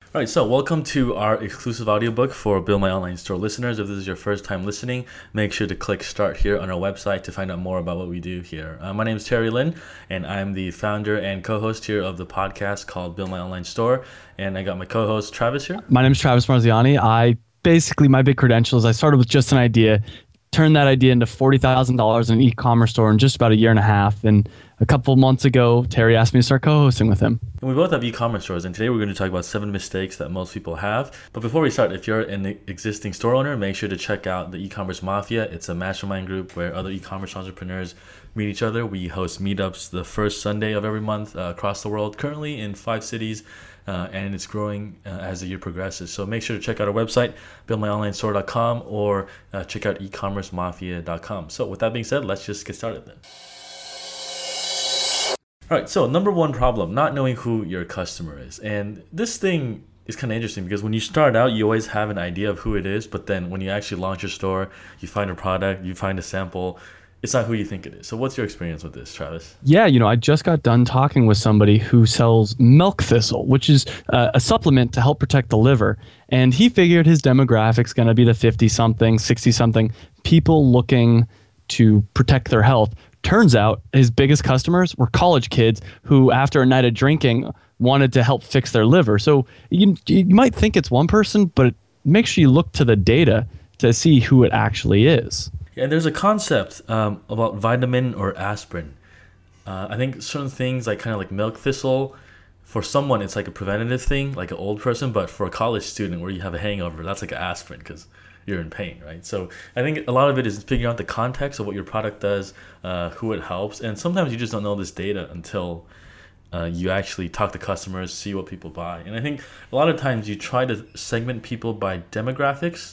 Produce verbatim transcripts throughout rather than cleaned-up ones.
All right, so welcome to our exclusive audiobook for Build My Online Store listeners. If this is your first time listening, make sure to click start here on our website to find out more about what we do here. Uh, my name is Terry Lin, and I'm the founder and co-host here of the podcast called Build My Online Store. And I got my co-host Travis here. My name is Travis Marziani. I basically, my big credentials, I started with just an idea, turned that idea into forty thousand dollars in an e-commerce store in just about a year and a half. And a couple of months ago, Terry asked me to start co-hosting with him. And we both have e-commerce stores, and today we're going to talk about seven mistakes that most people have. But before we start, if you're an existing store owner, make sure to check out the E-commerce Mafia. It's a mastermind group where other e-commerce entrepreneurs meet each other. We host meetups the first Sunday of every month uh, across the world, currently in five cities, uh, and it's growing uh, as the year progresses. So make sure to check out our website, build my online store dot com, or uh, check out e commerce mafia dot com. So with that being said, let's just get started then. All right, so number one problem, not knowing who your customer is. And this thing is kind of interesting because when you start out, you always have an idea of who it is, but then when you actually launch your store, you find a product, you find a sample, it's not who you think it is. So what's your experience with this, Travis? Yeah, you know, I just got done talking with somebody who sells milk thistle, which is uh, a supplement to help protect the liver. And he figured his demographic's going to be the fifty-something, sixty-something people looking to protect their health. Turns out his biggest customers were college kids who, after a night of drinking, wanted to help fix their liver. So you, you might think it's one person, but make sure you look to the data to see who it actually is. Yeah, and there's a concept um, about vitamin or aspirin. Uh, I think certain things like kind of like milk thistle, for someone it's like a preventative thing, like an old person, but for a college student where you have a hangover, that's like an aspirin because you're in pain, right? So I think a lot of it is figuring out the context of what your product does, uh, who it helps, and sometimes you just don't know this data until uh, you actually talk to customers, see what people buy. And I think a lot of times you try to segment people by demographics,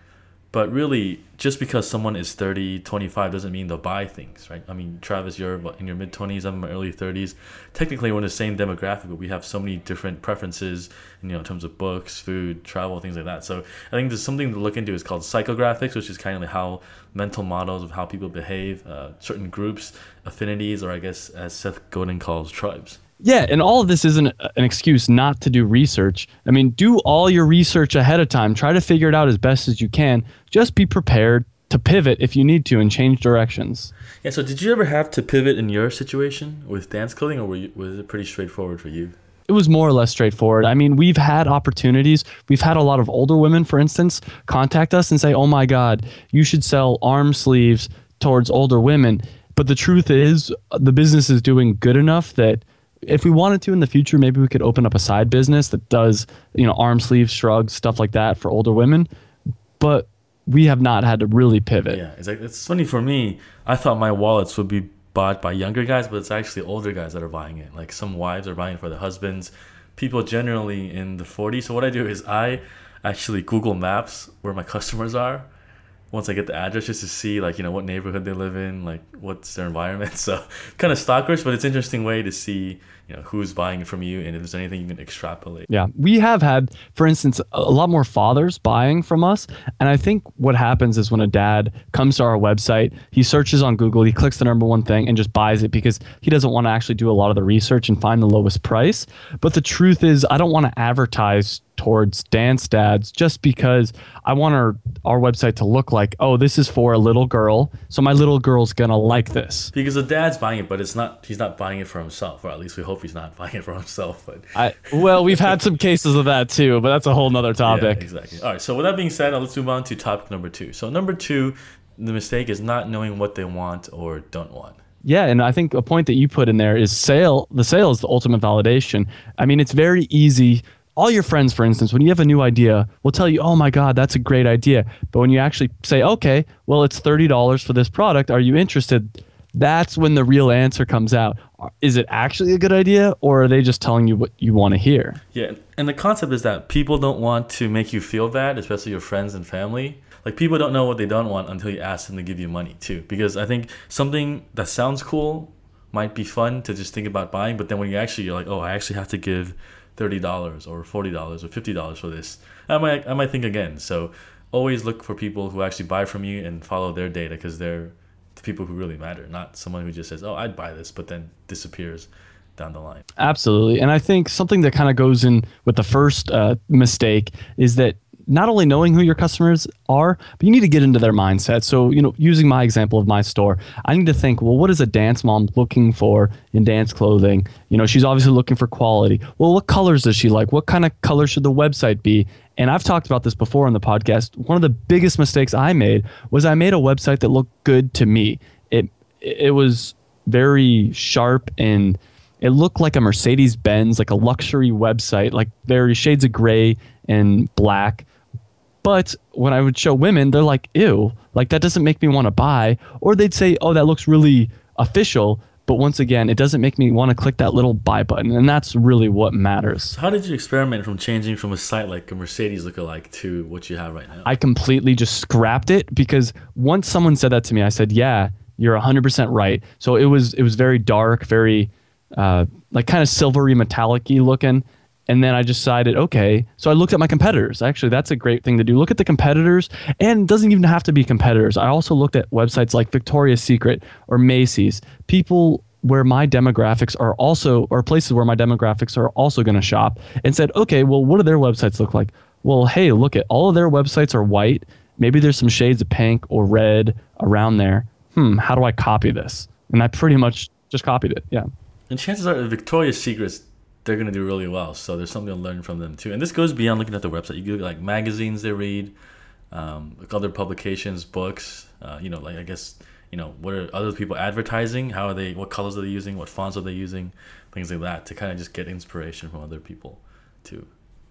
but really just because someone is thirty, twenty-five doesn't mean they'll buy things, right? I mean, Travis, you're in your mid-twenties, I'm in my early thirties. Technically, we're in the same demographic, but we have so many different preferences, you know, in terms of books, food, travel, things like that. So I think there's something to look into. It's called psychographics, which is kind of like how mental models of how people behave, uh, certain groups, affinities, or I guess as Seth Godin calls, tribes. Yeah, and all of this isn't an excuse not to do research. I mean, do all your research ahead of time. Try to figure it out as best as you can. Just be prepared to pivot if you need to and change directions. Yeah, so did you ever have to pivot in your situation with dance clothing, or were you, was it pretty straightforward for you? It was more or less straightforward. I mean, we've had opportunities. We've had a lot of older women, for instance, contact us and say, oh my God, you should sell arm sleeves towards older women. But the truth is, the business is doing good enough that if we wanted to in the future, maybe we could open up a side business that does, you know, arm sleeves, shrugs, stuff like that for older women. But we have not had to really pivot. Yeah, it's like it's funny for me. I thought my wallets would be bought by younger guys, but it's actually older guys that are buying it. Like some wives are buying it for their husbands. People generally in the forties. So what I do is I actually Google Maps where my customers are once I get the address, just to see like, you know, what neighborhood they live in, like what's their environment. So kind of stalkers, but it's an interesting way to see, you know, who's buying it from you and if there's anything you can extrapolate. Yeah, we have had, for instance, a lot more fathers buying from us. And I think what happens is when a dad comes to our website, he searches on Google, he clicks the number one thing and just buys it because he doesn't want to actually do a lot of the research and find the lowest price. But the truth is, I don't want to advertise towards dance dads just because I want our, our website to look like, oh, this is for a little girl, so my little girl's gonna like this. Because the dad's buying it, but it's not, he's not buying it for himself, or at least we hope he's not buying it for himself. But I, well, we've had some cases of that too, but that's a whole nother topic. Yeah, exactly. All right, so with that being said, let's move on to topic number two. So number two, the mistake is not knowing what they want or don't want. Yeah, and I think a point that you put in there is sale. The sale is the ultimate validation. I mean, it's very easy. All your friends, for instance, when you have a new idea, will tell you, oh my God, that's a great idea. But when you actually say, okay, well, it's thirty dollars for this product. Are you interested? That's when the real answer comes out. Is it actually a good idea, or are they just telling you what you want to hear? Yeah, and the concept is that people don't want to make you feel bad, especially your friends and family. Like, people don't know what they don't want until you ask them to give you money too. Because I think something that sounds cool might be fun to just think about buying, but then when you actually, you're like, oh, I actually have to give thirty dollars or forty dollars or fifty dollars for this, I might I might think again. So always look for people who actually buy from you and follow their data, because they're the people who really matter, not someone who just says, oh, I'd buy this, but then disappears down the line. Absolutely. And I think something that kind of goes in with the first uh, mistake is that not only knowing who your customers are, but you need to get into their mindset. So, you know, using my example of my store, I need to think, well, what is a dance mom looking for in dance clothing? You know, she's obviously looking for quality. Well, what colors does she like? What kind of color should the website be? And I've talked about this before on the podcast. One of the biggest mistakes I made was I made a website that looked good to me. It it was very sharp and it looked like a Mercedes-Benz, like a luxury website, like very shades of gray and black. But when I would show women, they're like, ew, like that doesn't make me want to buy. Or they'd say, oh, that looks really official. But once again, it doesn't make me want to click that little buy button. And that's really what matters. So how did you experiment from changing from a site like a Mercedes lookalike to what you have right now? I completely just scrapped it because once someone said that to me, I said, yeah, you're one hundred percent right. So it was it was very dark, very uh, like kind of silvery metallic-y looking. And then I decided, okay, so I looked at my competitors. Actually, that's a great thing to do. Look at the competitors, and it doesn't even have to be competitors. I also looked at websites like Victoria's Secret or Macy's, people where my demographics are also, or places where my demographics are also going to shop, and said, okay, well, what do their websites look like? Well, hey, look at all of their websites are white. Maybe there's some shades of pink or red around there. Hmm, how do I copy this? And I pretty much just copied it, yeah. And chances are Victoria's Secrets, they're going to do really well. So there's something to learn from them too. And this goes beyond looking at the website. You can look at like magazines they read, um, like other publications, books, uh, you know, like I guess, you know, what are other people advertising? How are they, what colors are they using? What fonts are they using? Things like that to kind of just get inspiration from other people too.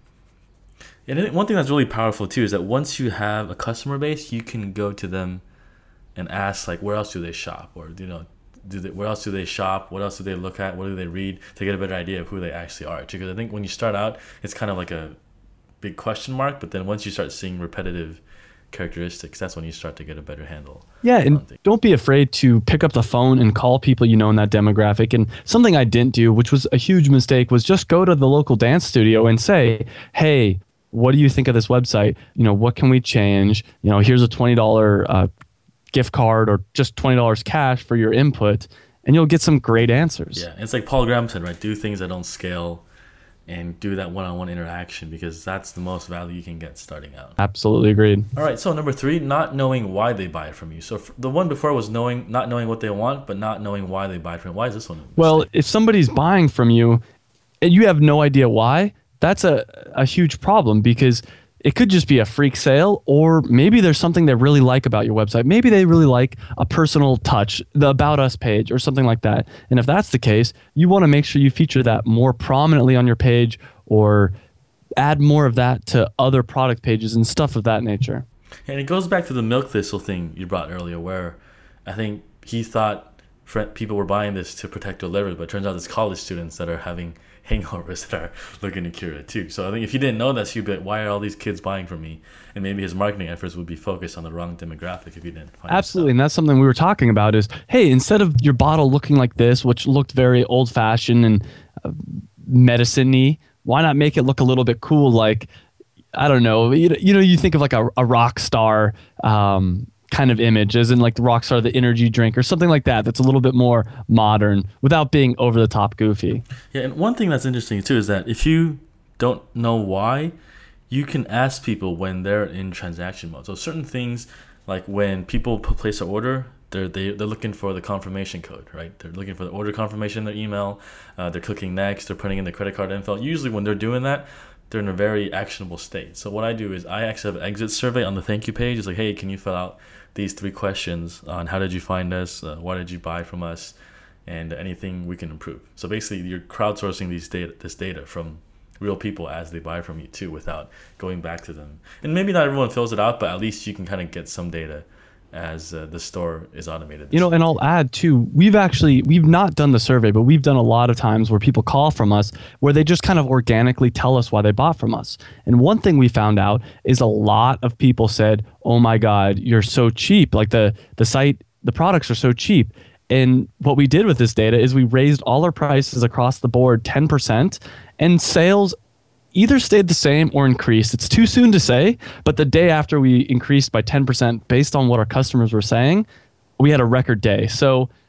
And I think one thing that's really powerful too is that once you have a customer base, you can go to them and ask like, where else do they shop? Or, you know, Do they, where else do they shop? What else do they look at? What do they read to get a better idea of who they actually are? Because I think when you start out, it's kind of like a big question mark. But then once you start seeing repetitive characteristics, that's when you start to get a better handle. Yeah, and don't be afraid to pick up the phone and call people you know in that demographic. And something I didn't do, which was a huge mistake, was just go to the local dance studio and say, hey, what do you think of this website? You know, what can we change? You know, here's a twenty dollars uh, gift card or just twenty dollars cash for your input, and you'll get some great answers. Yeah, it's like Paul Graham said, right? Do things that don't scale and do that one-on-one interaction because that's the most value you can get starting out. Absolutely agreed. All right, so number three, not knowing why they buy it from you. So the one before was knowing, not knowing what they want, but not knowing why they buy it from you. Why is this one? Well, if somebody's buying from you and you have no idea why, that's a, a huge problem because it could just be a freak sale, or maybe there's something they really like about your website. Maybe they really like a personal touch, the About Us page or something like that. And if that's the case, you want to make sure you feature that more prominently on your page or add more of that to other product pages and stuff of that nature. And it goes back to the milk thistle thing you brought earlier, where I think he thought people were buying this to protect their livers, but it turns out it's college students that are having hangovers that are looking to cure it too. So I think if you didn't know that, you'd be like, why are all these kids buying from me? And maybe his marketing efforts would be focused on the wrong demographic if you didn't find Absolutely. And that's something we were talking about is, hey, instead of your bottle looking like this, which looked very old fashioned and uh, medicine-y, why not make it look a little bit cool? Like, I don't know, you, you know, you think of like a, a rock star, um, kind of image, as in like the Rockstar, the energy drink or something like that, that's a little bit more modern without being over the top goofy. Yeah, and one thing that's interesting too is that if you don't know why, you can ask people when they're in transaction mode. So certain things, like when people p- place an order, they're they, they're looking for the confirmation code, right? They're looking for the order confirmation in their email. Uh, they're clicking next. They're putting in their credit card info. Usually when they're doing that, they're in a very actionable state. So what I do is I actually have an exit survey on the thank you page. It's like, hey, can you fill out these three questions on how did you find us, uh, why did you buy from us, and anything we can improve. So basically you're crowdsourcing these data, this data from real people as they buy from you too, without going back to them. And maybe not everyone fills it out, but at least you can kind of get some data as uh, the store is automated. You know, and I'll add too, we've actually, we've not done the survey, but we've done a lot of times where people call from us where they just kind of organically tell us why they bought from us. And one thing we found out is a lot of people said, oh my God, you're so cheap. Like the, the site, the products are so cheap. And what we did with this data is we raised all our prices across the board ten percent, and sales either stayed the same or increased. It's too soon to say, but the day after we increased by ten percent based on what our customers were saying, we had a record day. So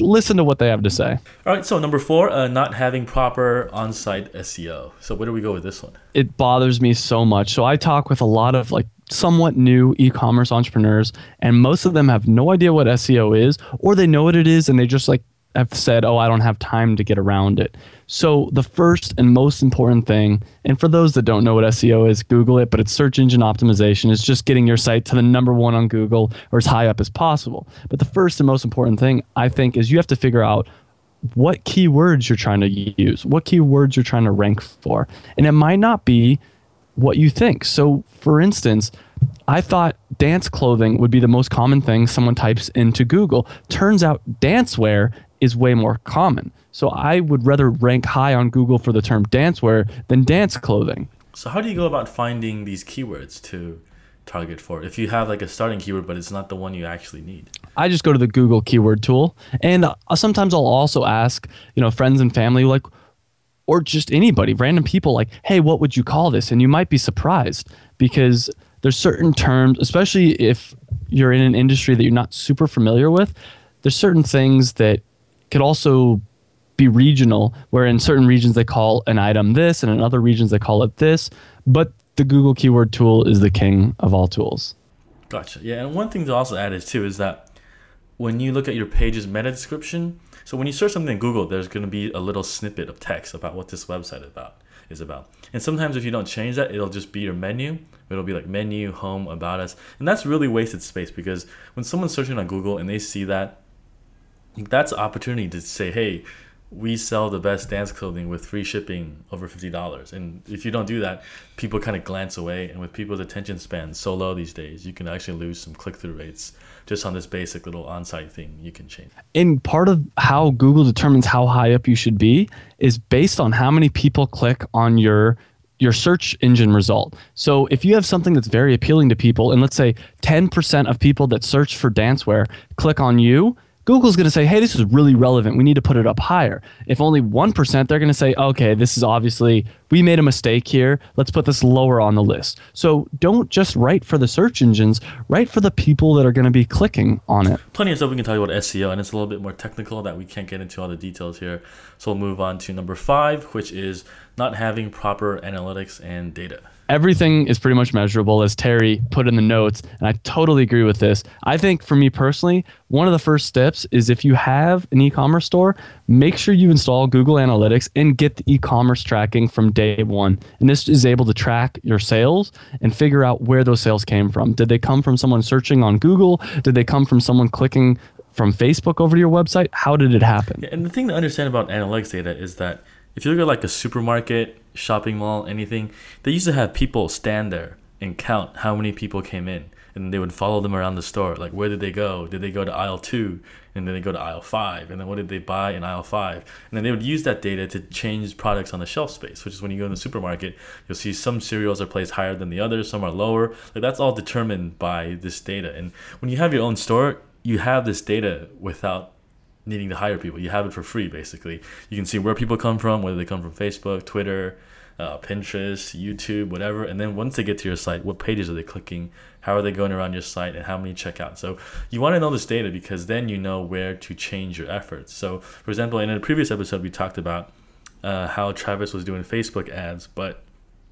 listen to what they have to say. All right, so number four, uh, not having proper on-site S E O. So where do we go with this one? It bothers me so much. So I talk with a lot of like somewhat new e-commerce entrepreneurs, and most of them have no idea what S E O is, or they know what it is and they just like have said, oh, I don't have time to get around it. So the first and most important thing, and for those that don't know what S E O is, Google it, but it's search engine optimization. It's just getting your site to the number one on Google or as high up as possible. But the first and most important thing, I think, is you have to figure out what keywords you're trying to use, what keywords you're trying to rank for. And it might not be what you think. So for instance, I thought dance clothing would be the most common thing someone types into Google. Turns out dancewear is way more common. So I would rather rank high on Google for the term dancewear than dance clothing. So how do you go about finding these keywords to target for if you have like a starting keyword but it's not the one you actually need? I just go to the Google keyword tool, and uh, sometimes I'll also ask, you know, friends and family, like, or just anybody, random people, like, hey, what would you call this? And you might be surprised because there's certain terms, especially if you're in an industry that you're not super familiar with, there's certain things that could also be regional, where in certain regions they call an item this, and in other regions they call it this. But the Google keyword tool is the king of all tools. Gotcha. Yeah, and one thing to also add is too is that when you look at your page's meta description, so when you search something in Google, there's going to be a little snippet of text about what this website about is about. And sometimes if you don't change that, it'll just be your menu. It'll be like menu, home, about us. And that's really wasted space, because when someone's searching on Google and they see that, that's an opportunity to say, hey, we sell the best dance clothing with free shipping over fifty dollars. And if you don't do that, people kind of glance away. And with people's attention span so low these days, you can actually lose some click-through rates just on this basic little on-site thing you can change. And part of how Google determines how high up you should be is based on how many people click on your your search engine result. So if you have something that's very appealing to people, and let's say ten percent of people that search for dancewear click on you, Google's going to say, hey, this is really relevant. We need to put it up higher. If only one percent, they're going to say, okay, this is obviously, we made a mistake here. Let's put this lower on the list. So don't just write for the search engines, write for the people that are going to be clicking on it. Plenty of stuff we can talk about S E O, and it's a little bit more technical that we can't get into all the details here. So we'll move on to number five, which is not having proper analytics and data. Everything is pretty much measurable, as Terry put in the notes, and I totally agree with this. I think for me personally, one of the first steps is if you have an e-commerce store, make sure you install Google Analytics and get the e-commerce tracking from day one. And this is able to track your sales and figure out where those sales came from. Did they come from someone searching on Google? Did they come from someone clicking from Facebook over to your website? How did it happen? Yeah, and the thing to understand about analytics data is that if you look at like a supermarket, shopping mall, anything, they used to have people stand there and count how many people came in, and they would follow them around the store. Like, where did they go? Did they go to aisle two? And then they go to aisle five. And then what did they buy in aisle five? And then they would use that data to change products on the shelf space, which is when you go in the supermarket, you'll see some cereals are placed higher than the others, some are lower. Like, that's all determined by this data. And when you have your own store, you have this data without needing to hire people. You have it for free, basically. You can see where people come from, whether they come from Facebook, Twitter, uh, Pinterest, YouTube, whatever. And then once they get to your site, what pages are they clicking? How are they going around your site? And how many check out? So you want to know this data, because then you know where to change your efforts. So for example, in a previous episode, we talked about uh, how Travis was doing Facebook ads, but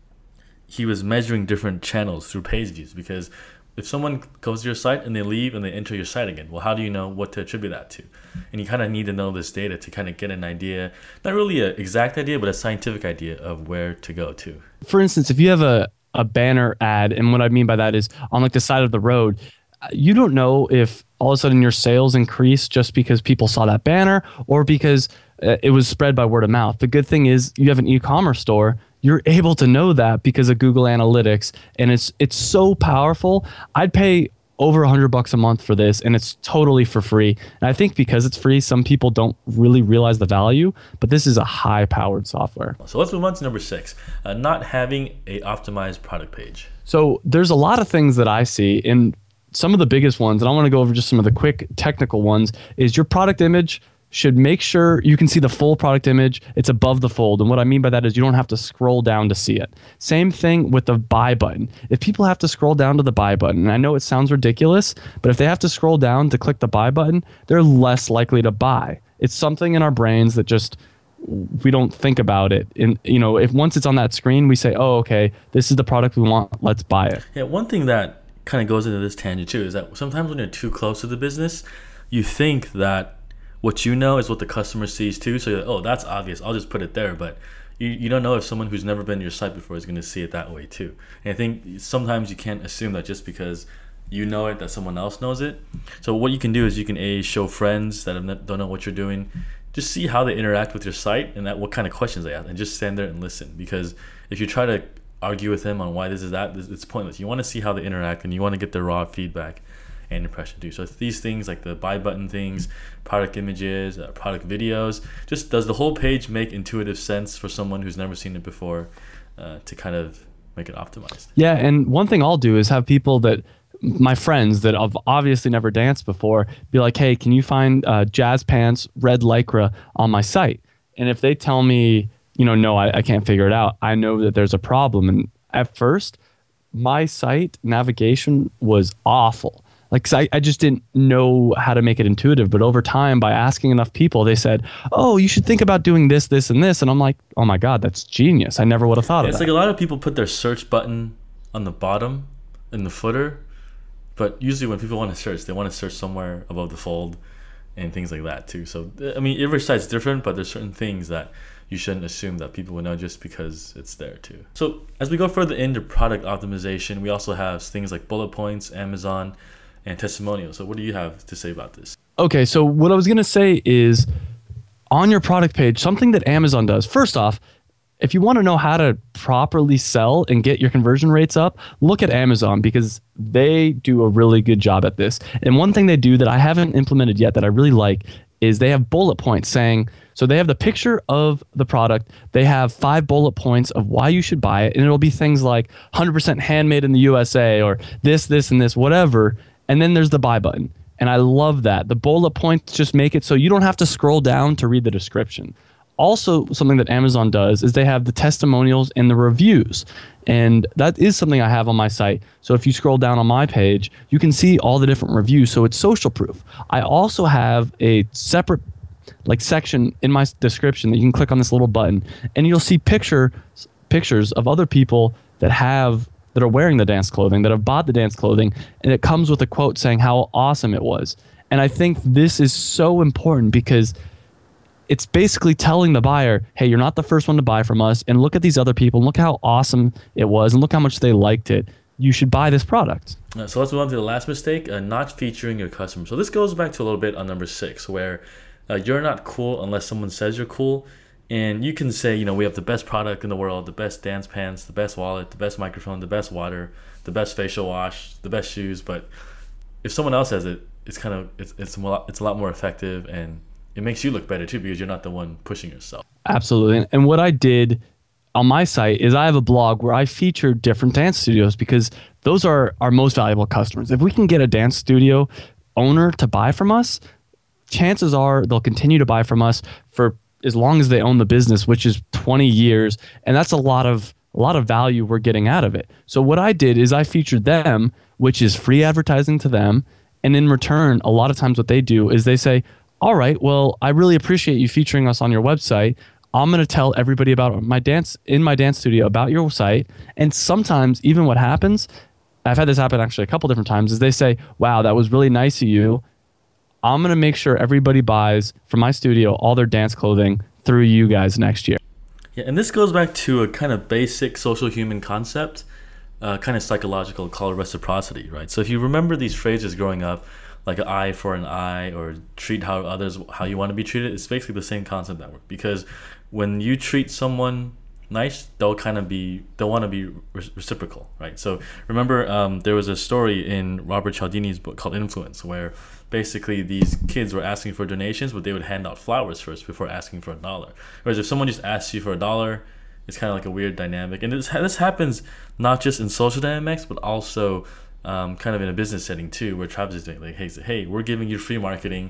he was measuring different channels through page views, because if someone goes to your site and they leave and they enter your site again, well, how do you know what to attribute that to? And you kind of need to know this data to kind of get an idea, not really an exact idea, but a scientific idea of where to go to. For instance, if you have a, a banner ad, and what I mean by that is on like the side of the road, you don't know if all of a sudden your sales increase just because people saw that banner or because uh, it was spread by word of mouth. The good thing is you have an e-commerce store. You're able to know that because of Google Analytics, and it's it's so powerful. I'd pay over a hundred bucks a month for this, and it's totally for free. And I think because it's free, some people don't really realize the value, but this is a high-powered software. So let's move on to number six, uh, not having a optimized product page. So there's a lot of things that I see, and some of the biggest ones, and I want to go over just some of the quick technical ones, is your product image should make sure you can see the full product image. It's above the fold. And what I mean by that is you don't have to scroll down to see it. Same thing with the buy button. If people have to scroll down to the buy button, and I know it sounds ridiculous, but if they have to scroll down to click the buy button, they're less likely to buy. It's something in our brains that just, we don't think about it. And, you know, if once it's on that screen, we say, oh, okay, this is the product we want, let's buy it. Yeah, one thing that kind of goes into this tangent too is that sometimes when you're too close to the business, you think that what you know is what the customer sees too. So you're like, oh, that's obvious, I'll just put it there. But you, you don't know if someone who's never been to your site before is going to see it that way too. And I think sometimes you can't assume that just because you know it that someone else knows it. So what you can do is you can a show friends that have not, don't know what you're doing, just see how they interact with your site and that what kind of questions they ask, and just stand there and listen. Because if you try to argue with them on why this is that, it's pointless. You want to see how they interact and you want to get their raw feedback and impression too. So these things like the buy button things, product images, uh, product videos, just does the whole page make intuitive sense for someone who's never seen it before, uh, to kind of make it optimized. Yeah, and one thing I'll do is have people that, my friends that have obviously never danced before, be like, hey, can you find uh, jazz pants, red lycra on my site? And if they tell me, you know, no, I, I can't figure it out, I know that there's a problem. And at first, my site navigation was awful. Like, 'cause I, I just didn't know how to make it intuitive. But over time, by asking enough people, they said, oh, you should think about doing this, this, and this. And I'm like, oh my God, that's genius. I never would have thought yeah, of it's that. It's like a lot of people put their search button on the bottom in the footer. But usually when people want to search, they want to search somewhere above the fold and things like that too. So, I mean, every site's different, but there's certain things that you shouldn't assume that people will know just because it's there too. So as we go further into product optimization, we also have things like bullet points, Amazon, and testimonials. So what do you have to say about this? Okay, so what I was going to say is on your product page, something that Amazon does. First off, if you want to know how to properly sell and get your conversion rates up, look at Amazon because they do a really good job at this. And one thing they do that I haven't implemented yet that I really like is they have bullet points saying, so they have the picture of the product, they have five bullet points of why you should buy it, and it'll be things like one hundred percent handmade in the U S A or this, this, and this, whatever. And then there's the buy button. And I love that. The bullet points just make it so you don't have to scroll down to read the description. Also, something that Amazon does is they have the testimonials and the reviews. And that is something I have on my site. So if you scroll down on my page, you can see all the different reviews. So it's social proof. I also have a separate like section in my description that you can click on this little button and you'll see picture pictures of other people that have that are wearing the dance clothing, that have bought the dance clothing, and it comes with a quote saying how awesome it was. And I think this is so important because it's basically telling the buyer, hey, you're not the first one to buy from us, and look at these other people, and look how awesome it was, and look how much they liked it. You should buy this product. Uh, so let's move on to the last mistake, uh, not featuring your customer. So this goes back to a little bit on number six, where uh, you're not cool unless someone says you're cool. And you can say, you know, we have the best product in the world, the best dance pants, the best wallet, the best microphone, the best water, the best facial wash, the best shoes. But if someone else has it, it's kind of it's it's a lot, it's a lot more effective, and it makes you look better too because you're not the one pushing yourself. Absolutely. And what I did on my site is I have a blog where I feature different dance studios because those are our most valuable customers. If we can get a dance studio owner to buy from us, chances are they'll continue to buy from us for as long as they own the business, which is twenty years. And that's a lot of a lot of value we're getting out of it. So what I did is I featured them, which is free advertising to them. And in return, a lot of times what they do is they say, all right, well, I really appreciate you featuring us on your website. I'm going to tell everybody about my dance in my dance studio about your site. And sometimes even what happens, I've had this happen actually a couple different times, is they say, wow, that was really nice of you. I'm going to make sure everybody buys from my studio all their dance clothing through you guys next year. Yeah, and this goes back to a kind of basic social human concept, uh, kind of psychological, called reciprocity, right? So if you remember these phrases growing up, like an eye for an eye or treat how others how you want to be treated, it's basically the same concept that works. Because when you treat someone nice, they'll kind of be they'll want to be re- reciprocal, right? So remember, um, there was a story in Robert Cialdini's book called Influence, where basically these kids were asking for donations, but they would hand out flowers first before asking for a dollar. Whereas if someone just asks you for a dollar, it's kind of like a weird dynamic. And this this happens not just in social dynamics, but also um, kind of in a business setting too, where Travis is doing like, hey, hey, we're giving you free marketing,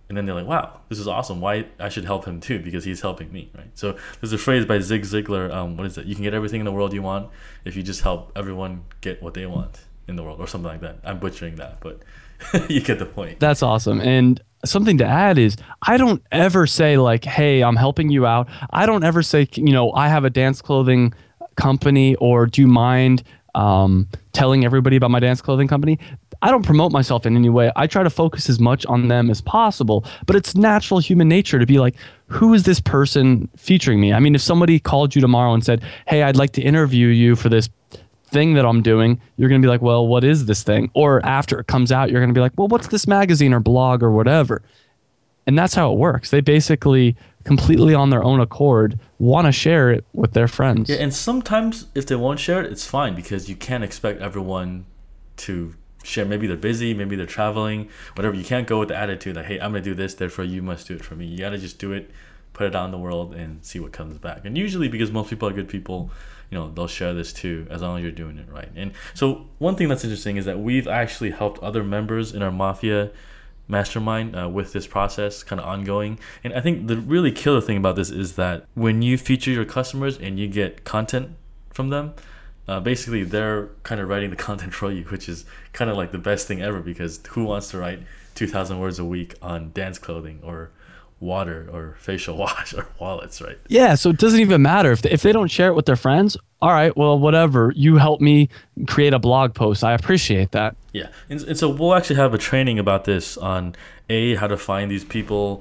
and then they're like, wow, this is awesome. Why I should help him too, because he's helping me, right? So there's a phrase by Zig Ziglar. Um, what is it? You can get everything in the world you want if you just help everyone get what they want in the world, or something like that. I'm butchering that, but you get the point. That's awesome. And something to add is I don't ever say like, hey, I'm helping you out. I don't ever say, you know, I have a dance clothing company, or do you mind um, telling everybody about my dance clothing company? I don't promote myself in any way. I try to focus as much on them as possible, but it's natural human nature to be like, who is this person featuring me? I mean, if somebody called you tomorrow and said, hey, I'd like to interview you for this thing that I'm doing, you're going to be like, well, what is this thing? Or after it comes out, you're going to be like, well, what's this magazine or blog or whatever? And that's how it works. They basically completely on their own accord want to share it with their friends. Yeah, and sometimes if they won't share it, it's fine, because you can't expect everyone to share. Maybe they're busy, maybe they're traveling, whatever. You can't go with the attitude like, hey, I'm going to do this, therefore you must do it for me. You got to just do it, put it out in the world, and see what comes back. And usually, because most people are good people, you know, they'll share this too, as long as you're doing it right. And so one thing that's interesting is that we've actually helped other members in our Mafia mastermind uh, with this process kind of ongoing. And I think the really killer thing about this is that when you feature your customers and you get content from them, uh, basically they're kind of writing the content for you, which is kind of like the best thing ever, because who wants to write two thousand words a week on dance clothing or water or facial wash or wallets, right? Yeah, so it doesn't even matter if they, if they don't share it with their friends. All right, well, whatever. You helped me create a blog post. I appreciate that. Yeah, and, and so we'll actually have a training about this on A, how to find these people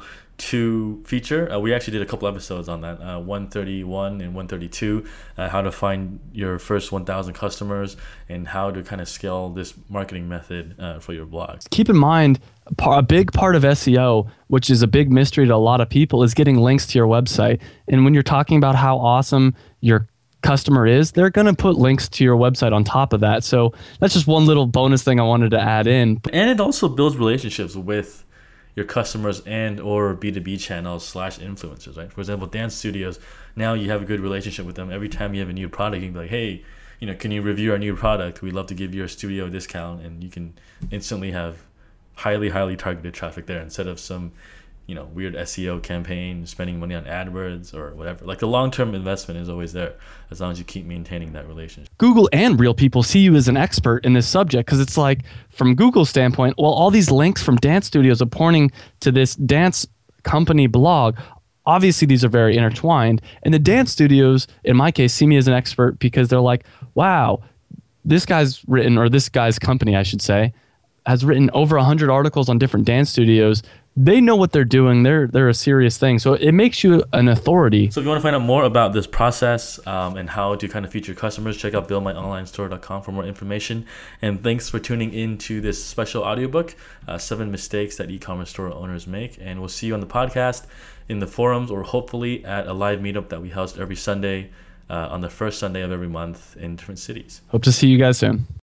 to feature. Uh, we actually did a couple episodes on that, uh, one thirty-one and one thirty-two, uh, how to find your first one thousand customers and how to kind of scale this marketing method uh, for your blog. Keep in mind, a big part of S E O, which is a big mystery to a lot of people, is getting links to your website. And when you're talking about how awesome your customer is, they're going to put links to your website on top of that. So that's just one little bonus thing I wanted to add in. And it also builds relationships with your customers and or B two B channels slash influencers, right? For example, dance studios, now you have a good relationship with them. Every time you have a new product, you can be like, hey, you know, can you review our new product? We'd love to give your studio a discount. And you can instantly have highly, highly targeted traffic there instead of some, you know, weird S E O campaign, spending money on AdWords or whatever. Like the long-term investment is always there as long as you keep maintaining that relationship. Google and real people see you as an expert in this subject, because it's like, from Google's standpoint, well, all these links from dance studios are pointing to this dance company blog. Obviously, these are very intertwined. And the dance studios, in my case, see me as an expert because they're like, wow, this guy's written, or this guy's company, I should say, has written over one hundred articles on different dance studios. They know what they're doing. They're they're a serious thing. So it makes you an authority. So if you want to find out more about this process um, and how to kind of feature customers, check out build my online store dot com for more information. And thanks for tuning in to this special audiobook, uh, Seven Mistakes That E-Commerce Store Owners Make. And we'll see you on the podcast, in the forums, or hopefully at a live meetup that we host every Sunday uh, on the first Sunday of every month in different cities. Hope to see you guys soon.